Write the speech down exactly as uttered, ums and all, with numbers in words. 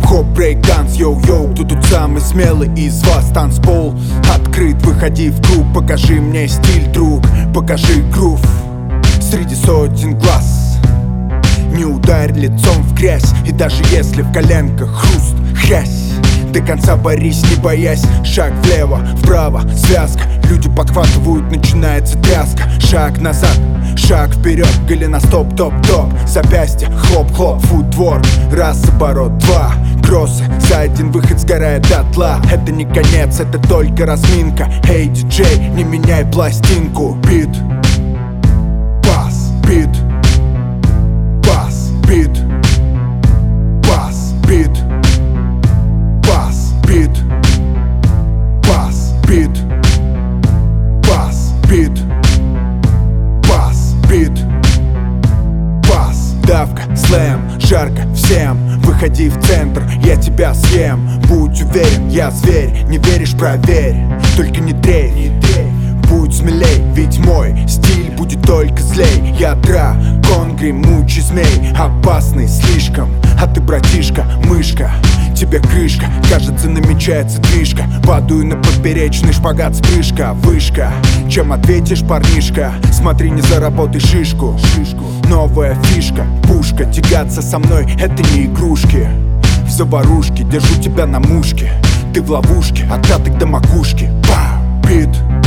Хип-хоп, брейк-данс, йоу-йоу. Кто тут самый смелый из вас? Танцпол открыт, выходи в круг. Покажи мне стиль, друг, покажи грув. Среди сотен глаз не ударь лицом в грязь. И даже если в коленках хруст, хрясь, до конца борись, не боясь. Шаг влево, вправо, связка. Люди подхватывают, начинается тряска. Шаг назад, шаг вперед, голеностоп, топ-топ. Запястье, хлоп-хлоп, футворк. Раз, оборот, два, кроссы. За один выход сгорает дотла. Это не конец, это только разминка. Эй, диджей, не меняй пластинку. Бит, бас, бит, бас, бит, бас, бит, бас, бит, бас, бит, бас, бит, бас, бит, бас. Давка, слэм, жарко всем. Выходи в центр, я тебя съем. Будь уверен, я зверь. Не веришь, проверь. Только не дрейф, не дрейф. Будь смелей, ведь мой стиль будет только злей. Я дракон, гремучий змей. Опасный слишком, а ты, братишка, мышка. Тебе крышка, кажется, намечается движка. Падаю на поперечный шпагат, вспышка, вышка. Чем ответишь, парнишка? Смотри, не заработай шишку. Шишку. Новая фишка, пушка. Тягаться со мной — это не игрушки. В заварушке держу тебя на мушке. Ты в ловушке, от пяток до макушки. Бау, бит.